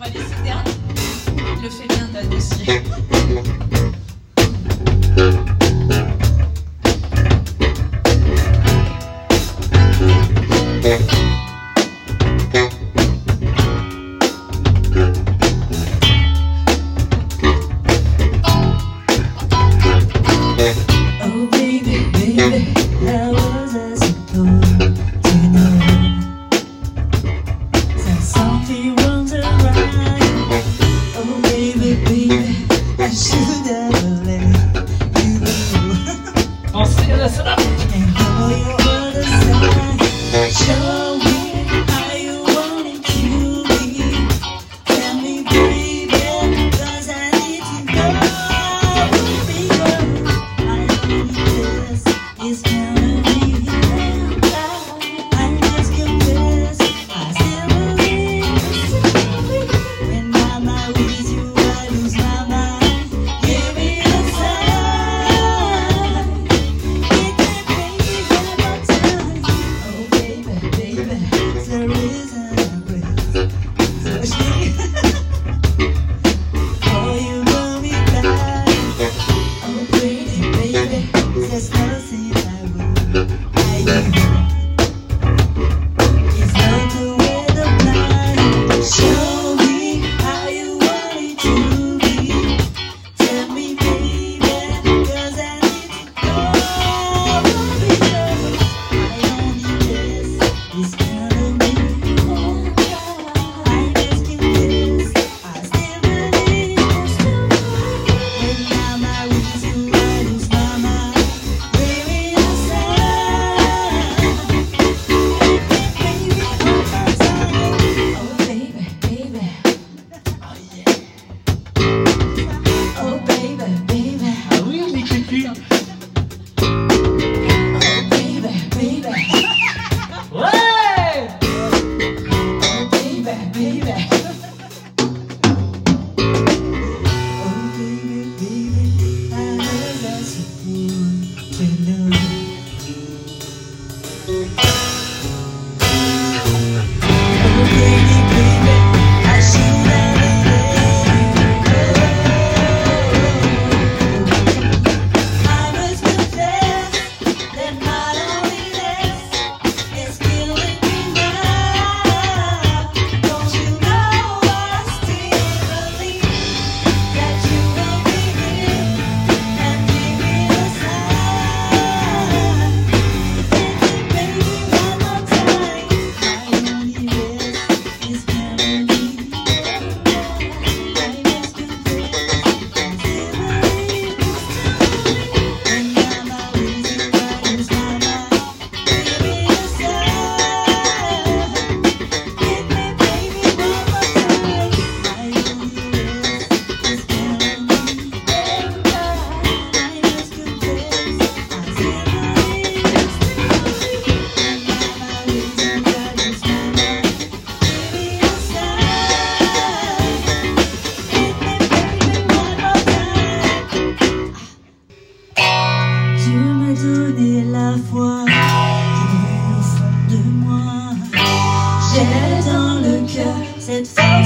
va laisser dernier. Il le fait bien, Dan aussi. Oh baby, baby, how was I supposed to know that something wrong's around? Oh baby, baby, I should have let you go. Pensez à la salade. And all your other side, show me how you want it to be. Tell me baby, 'cause I need to know. Because I need this is gonna be I must confess, I still believe when I'm out with you, I lose my mind. Give me a sign. It can baby one more time. Oh baby, baby, there isn't a breath. So she oh, you love me back. Oh pretty baby, there's nothing I will. I do. It's not the way the blind. Show me how you want it to be. Tell me baby, 'cause I need to know. Because I only guess it's gonna be. I just confess, I still believe it's true. When I'm out with you, I lose my mind. Baby, I say, baby, one more time. Oh baby, baby, oh yeah. Oh baby, baby, Ah oui, on dit cucu. oh baby, baby, Ouais. oh baby, baby. Oh baby, baby, I was supposed to know. Oh baby, baby, I should have let you go. I must confess that my loneliness is killing me now. Don't you know I still believe that you will be here and give me a sign. Baby, one more time. My loneliness is killing me. I must confess, I still believe when I'm out with you, I lose my mind. Give me a sign. Give me, baby, one more time. My loneliness is killing me. I must confess, I still believe it's true. When I'm out with you, I lose my mind. Give me a sign. Give me, baby, one more time. Tu m'as donné la foi qui brûle au fond de moi. J'ai dans le cœur cette force